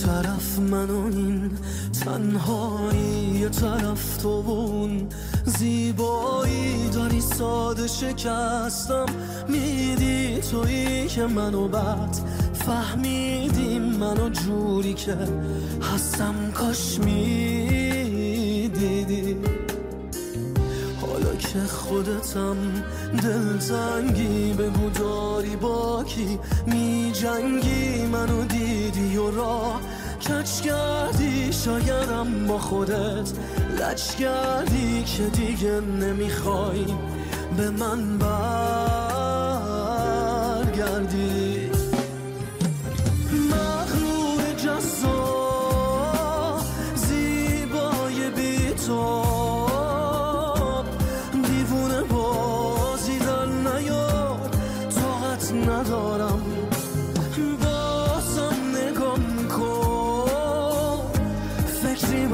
طرف من و این تنهایی، یه طرف تو و اون زیبایی. داری ساده شکستم میدی تویی که منو بعد فهمیدیم منو جوری که هستم کاش میدیدی. حالا که خودتم دلتنگی بگو داری با کی می جنگی. منو دیدی و راه کج کردی، شاید اما خودت لج کردی که دیگه نمیخوای به من برگردی. مغرور جذاب زیبای بی تو، دیوونه بازی در نیار طاقت ندارم. بازم نگام کن، فکری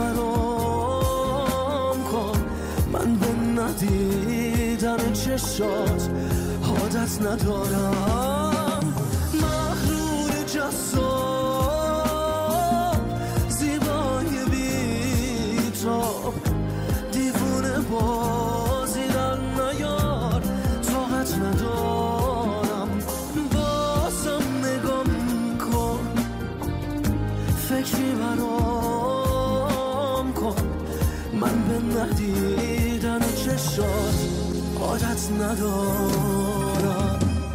برام کن. من به ندیدن چشات عادت ندارم. مغرور جذاب زیبای بی تو، دیوونه بازی در نیار طاقت ندارم. بازم نگام کن، فکری برام کن. من به ندیدن چشات عادت ندارم.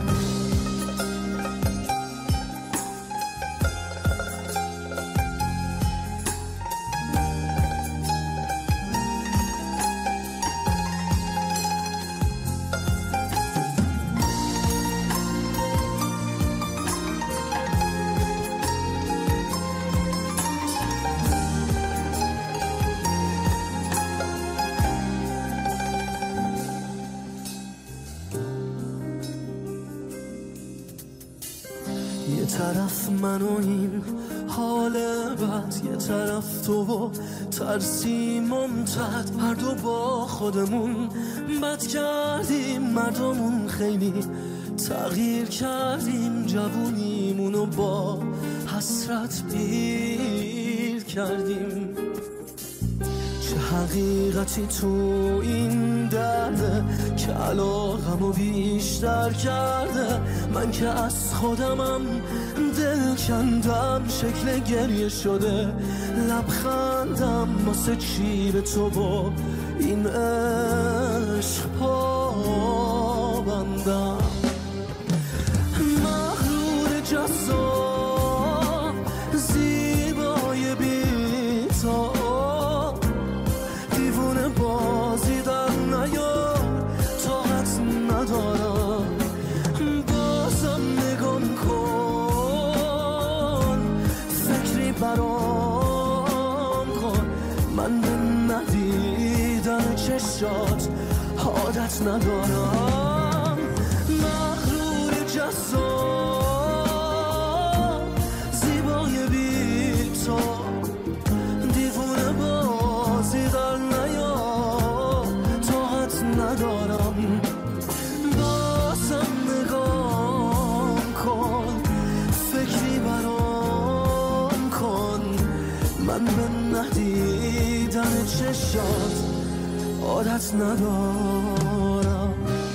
یه طرف من و این حال بد، یه طرف تو و ترسی ممتد. هر دو با خودمون بد کردیم، مردمون خیلی تغییر کردیم. جوونیمونو با حسرت پیر کردیم. چه حقیقتی تو این درده که علاقمو بیشتر کرده. من که از خودمم دل کندم، شکل گریه شده لبخندم. واسه چی به تو با این عشق پابندم. مغرور جذاب زیبای بی تو، دیوونه بازی در نیار طاقت ندارم. بازم نگام کن، فکری برام کن. من به ندیدن چشات عادت ندارم. مغرور جذاب زیبای بی تو، دیوونه بازی در نیار طاقت ندارم. بازم نگام کن، فکری برام کن. من به ندیدن چشات عادت ندارم.